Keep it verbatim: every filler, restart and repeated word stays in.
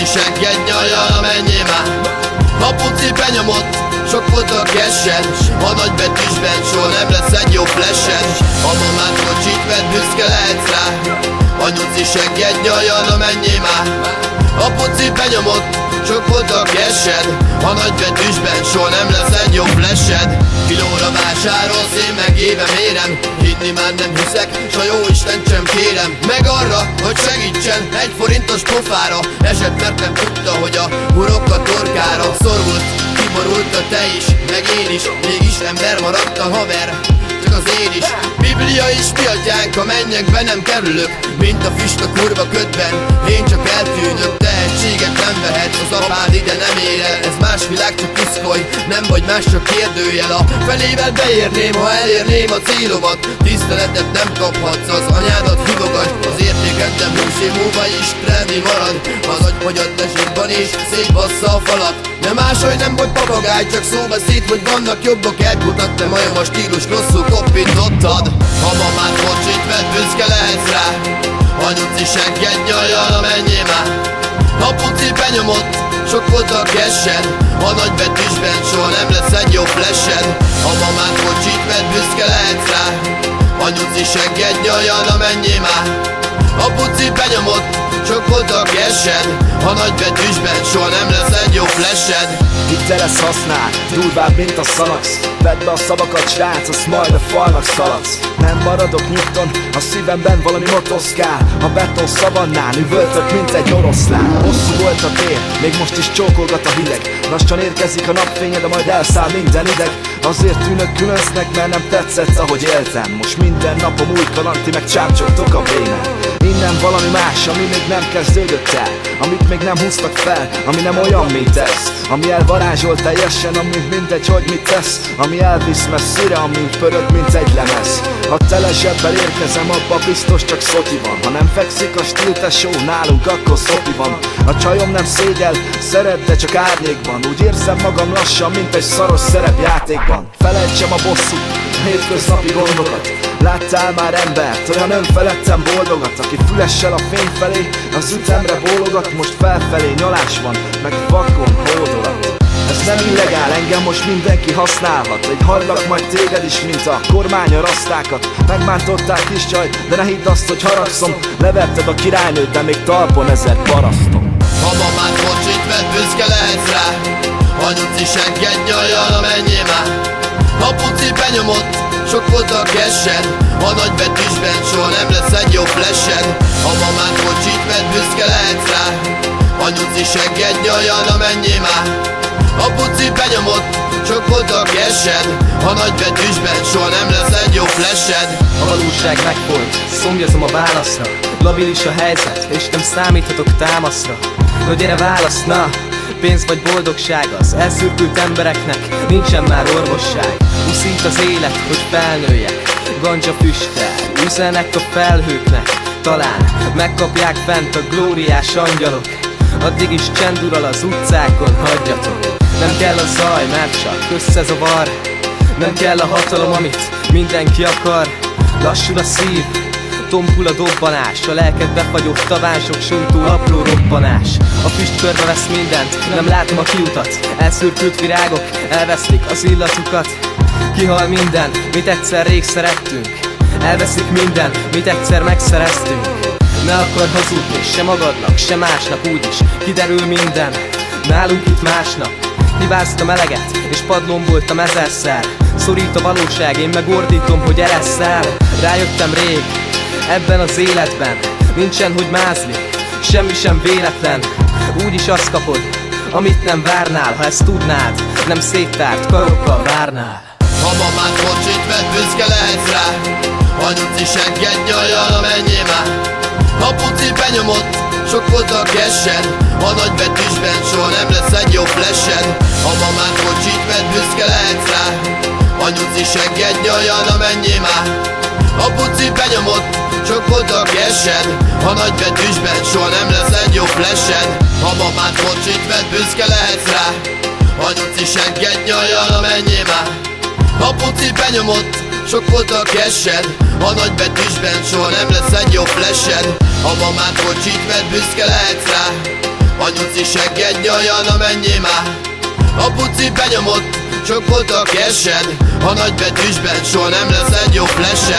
segged nyajjal, menjél már. A puci benyomott, sok volt a cash-ed. A nagybetűsben soha nem lesz egy jó flash-ed. A mamát kocsit vett, büszke lehetsz rá. A nyuci segged nyajjal, menjél már. A puci benyomott, sok volt a cash-ed. A nagybetűsben soha nem lesz egy jó flash-ed. Kilóra vásárolsz, én meg éve mérem. Hinni már nem hiszek, s a jó Isten sem kérem. Meg arra, hogy segítsen egy forintos pofára. Esett, mert nem tudta, hogy a hurok a torkára. Szorult, kiborult a te is, meg én is. Mégis ember maradt a haver, csak az én is. Biblia is mi atyánk, a mennyekbe nem kerülök. Mint a füst a kurva ködben, én csak eltűnök. Tehetséget nem vehet, az apád ide nem ér el. Ez más világ, csak piszkoly, nem vagy más, csak kérdőjel. A felével beérném, ha elérném a célomat. Tiszteletet nem kaphatsz, az anyádat hívogat. Az értékedben húsz év múlva is trendi marad. Az agy hagyad lesikban és szétbassza a falat. De máshogy nem vagy papagáj, csak szóbeszéd, hogy vannak jobbak. Elkutat, te majom a stílus, rosszul koppintottad. Ha mamát kocsit vett, büszke lehetsz rá. A nyuci segged nyajjal, menjél már. A puci benyomott, sok volt a cash-ed. A nagybetűsben soha nem lesz egy jó flash-ed. A mamát kocsit vett, büszke lehetsz rá. A nyuci segged nyajjal, menjél már. A puci benyomott, sok volt a cash-ed. A nagybetűsben soha nem lesz egy jó flash-ed. Itt lesz használ, durvább mint a szanax. Vedd be a szavakat, srác, azt majd a falnak szaladsz. Nem maradok nyugton, a szívemben valami motoszkál. A beton szavannán üvöltök, mint egy oroszlán. Hosszú volt a tér, még most is csókolgat a hideg. Lassan érkezik a napfénye, de majd elszáll minden ideg. Azért tűnök különsznek, mert nem tetszett, ahogy éltem. Most minden napom új kalanti, meg csámcsogtok a bénán. Innen valami más, ami még nem kezdődött el. Amit még nem húztak fel, ami nem olyan, mint ez. Ami elvarázsol teljesen, ami mindegy, hogy mit tesz. Ami elvisz messzire, ami pörög, mint egy lemez. Ha tele zsebbel érkezem, abba biztos csak szoti van. Ha nem fekszik a stíl tesó, nálunk akkor szopi van. A csajom nem szégyel, szeret, de csak árnyékban. Úgy érzem magam lassan, mint egy szaros szerepjátékban. Felejtsem a bosszút, a hétköznapi gondokat. Láttál már embert, olyan önfeledten boldogat, aki fülessel a fény felé, az ütemre bólogat. Most felfelé nyalás van, meg vakon hódolat. Ez nem illegál, engem most mindenki használhat. Egy hagylak majd téged is, mint a kormány a rasztákat. Megmántották kis csaj, de ne hidd azt, hogy haragszom. Levetted a királynőt, de még talpon ezer parasztom. Ha mamát kocsit vett, büszke lehetsz rá. A nyuci segged nyajjal, menjél már. A puci benyomott, sok volt a cash-ed. A nagybetűsben soha nem lesz egy jó flash-ed. A mamát kocsit vett, büszke lehetsz rá. A nyuci segged nyajjal, menjél már. A puci benyomott, sok volt a cash-ed. A nagybetűsben soha nem lesz egy jó flash-ed. A valóság megfolyt, szomjazom a válaszra. Labilis a helyzet, és nem számíthatok támaszra. No gyere válasz, na! Pénz vagy boldogság, az elszürkült embereknek nincsen már orvosság. Uszít az élet, hogy felnőjek, ganja füsttel üzenek a felhőknek. Talán megkapják fent a glóriás angyalok. Addig is csend ural az utcákon, hagyjatok. Nem kell a zaj, mert csak összezavar. Nem kell a hatalom, amit mindenki akar. Lassul a szív, tompul a dobbanás. A lelket befagyó tavánsok, sújtó apró robbanás. A füst körbevesz mindent, nem látom a kiutat. Elszürkült virágok, elvesztik az illatukat. Kihal minden, mit egyszer rég szerettünk. Elveszik minden, mit egyszer megszereztünk. Ne akar hazudni, se magadnak, se másnak, úgyis kiderül minden. Nálunk itt másnap. Hibáztam meleget, és padlón voltam ezerszer. Szorít a valóság, én megordítom, hogy eresszel. Rájöttem rég, ebben az életben nincsen, hogy mázli, semmi sem véletlen. Úgyis azt kapod, amit nem várnál. Ha ezt tudnád, nem széttárt karokkal várnál. Ha mamát kocsit vett, büszke lehetsz rá. A nyuci segged nyajjal, menjél már. A puci benyomott, sok volt a cash-ed. A nagybetűsben soha nem lesz egy jó flash-ed. Ha mamát kocsit vett, büszke lehetsz rá. A nyuci segged nyajjal, menjél már. A puci benyomott, sok volt a cash-ed. A nagybetűsben soha nem lesz egy jó flash-ed. Ha mamát kocsit vett, büszke lehetsz rá. A nyuci segged nyajjal, menjél már. A puci benyomott, sok volt a cash-ed. A nagybetűsben soha nem lesz egy jó flash-ed. A mamát kocsit vett, büszke lehetsz rá. A nyuci segged olyan amennyi már. A puci benyomott, sok volt a kesed. A nagybetűsben soha nem lesz egy jó flashed.